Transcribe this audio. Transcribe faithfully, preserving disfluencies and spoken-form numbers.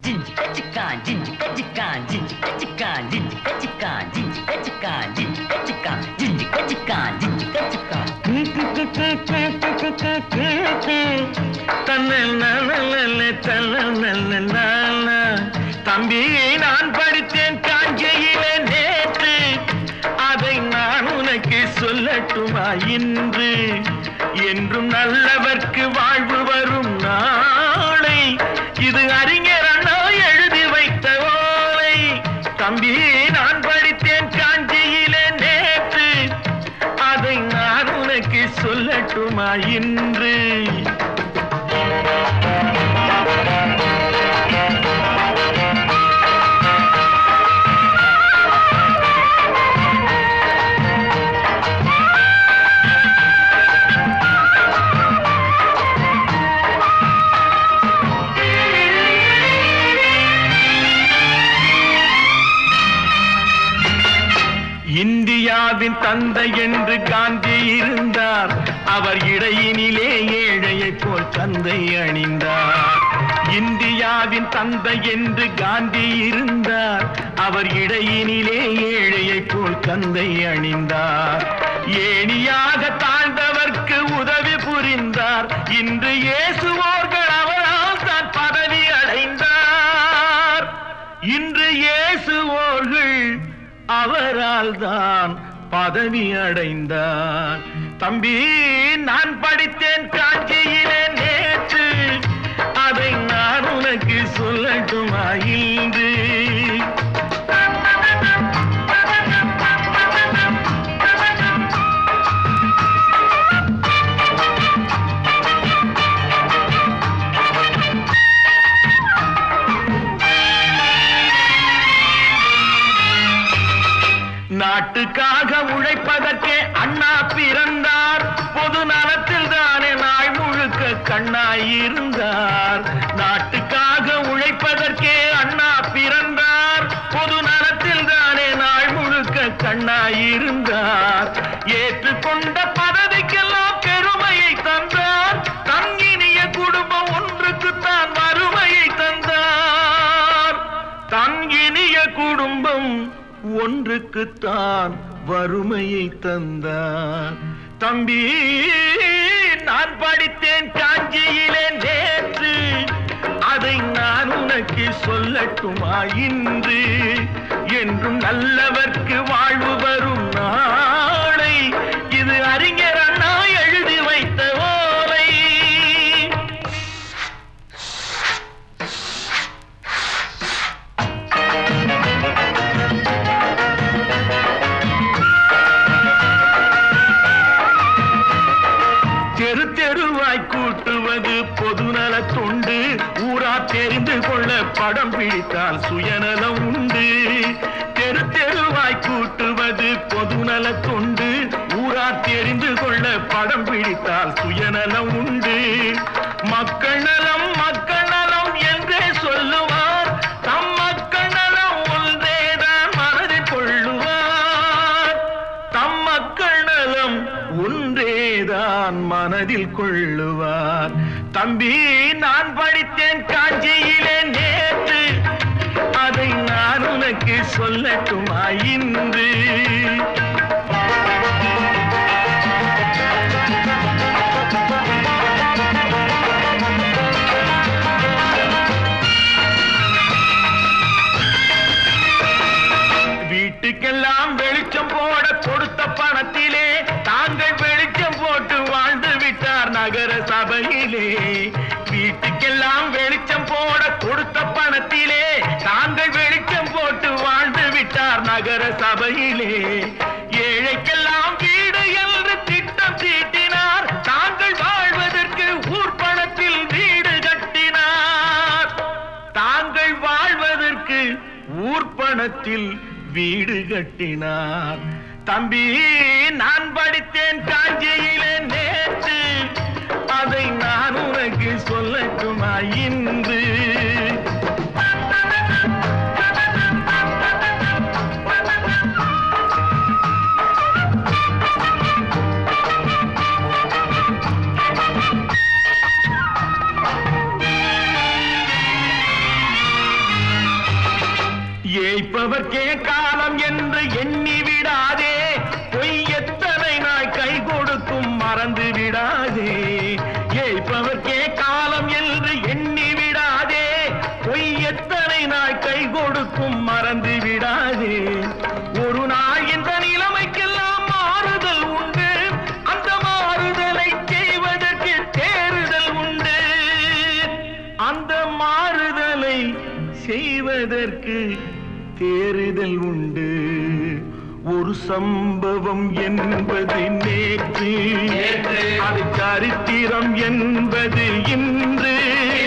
Ginger கச்சிக்கான் ginger கச்சிக்கான் ginger கச்சிக்கான் ginger கச்சிக்கான் ginger கச்சிக்கான் ginger கச்சிக்கான் ginger கச்சிக்கான் ginger கச்சிக்கான் தம்பி நான் படித்தேன் காஞ்சியிலே நேற்று, அதை நான் உனக்கு சொல்லட்டுமா இன்று? என்றும் நல்லவர்க்கு வாழ்வு வரும் நாளை, இது அறிஞர் அண்ணா எழுதி வைத்த ஓலை. தம்பி நான் படித்தேன் காஞ்சியிலே நேற்று, அதை நான் உனக்கு சொல்லட்டுமா இன்று? இந்தியாவின் தந்தை என்று காந்தி இருந்தார், அவர் இடையினிலே ஏழையை போல் தந்தை அணிந்தார். இந்தியாவின் தந்தை என்று காந்தி இருந்தார், அவர் இடையினிலே ஏழையை போல் தந்தை அணிந்தார். ஏணியாக தாழ்ந்தவர்க்கு உதவி புரிந்தார், இன்று இயேசுவோர்கள் அவரால் தான் பதவி அடைந்தார். இன்று இயேசுவோர்கள் அவரால் தான் பதவி அடைந்தார். தம்பி நான் படித்தேன் காஞ்சியிலே நேற்று, அதை நான் உனக்கு சொல்லட்டுமா இன்று? நாட்டுக்காக உழைப்பதற்கே அண்ணா பிறந்தார், பொது நலத்தில் தானே நாள் முழுக்க கண்ணாயிருந்தார். நாட்டுக்காக உழைப்பதற்கே அண்ணா பிறந்தார், பொது நலத்தில் தானே நாள் முழுக்க கண்ணாயிருந்தார். ஏற்றுக்கொண்ட பதவிக்கெல்லாம் பெருமையை தந்தார், தங்கினிய குடும்பம் ஒன்றுக்குத்தான் வறுமையை தந்தார். தங்கினிய குடும்பம் ஒன்றுக்குத்தான் வறுமையை தந்தார். தம்பி நான் படித்தேன் காஞ்சியிலே நேற்று, அதை நான் உனக்கு சொல்லட்டுமா இன்று? என்றும் நல்லவர்க்கு வாழ்வு வரும் நாளை, இது அறிஞர் அண்ணா எழுதி வைத்த ஓலை. தெரு தெருவாய் கூட்டுவது பொதுநல தொண்டு, ஊரா தெரிந்து கொள்ள படம் பிடித்தால் சுயநலம் உண்டு. தெரு தெருவாய் கூட்டுவது பொதுநல தொண்டு, ஊரா தெரிந்து கொள்ள படம் பிடித்தால் சுயநலம் உண்டு. மக்கள் நலம் மக்கள் நலம் என்றே சொல்லுவார், தம் மக்கள் நலம் ஒன்றேதான் மனதில் கொள்ளுவார். தம் மக்கள் நலம் ஒன்றேதான் மனதில் கொள்ளுவார். தம்பி நான் படித்தேன் காஞ்சியிலே நேற்று, அதை நான் உனக்கு சொல்லட்டுமா இன்று? வீட்டுக்கெல்லாம் வெளிச்சம் போட கொடுத்த பணத்திலே தாங்கள் வெளிச்சம் போட்டு வாழ்ந்து விட்டார் நகர சபையிலே. வீட்டுக்கெல்லாம் வெளிச்சம் போட கொடுத்த பணத்திலே தாங்கள் வெளிச்சம் போட்டு வாழ்ந்து விட்டார் நகர சபையிலே. ஏழைக்கெல்லாம் வீடு என்று திட்டம் தீட்டினார், தாங்கள் வாழ்வதற்கு ஊர்பணத்தில் வீடு கட்டினார். தாங்கள் வாழ்வதற்கு ஊர்பணத்தில் வீடு கட்டினார். தம்பி நான் படித்தேன் காஞ்சியிலே நேற்று, அதை நான் உனக்கு சொல்லட்டுமா இன்று? ஏய்ப்பவர்க்கே காலம் என்று எண்ணி விடாதே, பொய் எத்தனை நாள் கை கொடுக்கும் மறந்து விடாதே. ஏய்ப்பவர்க்கே காலம் என்று எண்ணி விடாதே, பொய் எத்தனை நாள் கை கொடுக்கும் மறந்து விடாதே. ஒரு நாள் இந்த நிலைமைக்கெல்லாம் மாறுதல் உண்டு, அந்த மாறுதலை செய்வதற்கு தேறுதல் உண்டு. அந்த மாறுதலை செய்வதற்கு தேறுதல் உண்டு. ஒரு சம்பவம் என்பது நேற்று, அது சரித்திரம் என்பது இன்று.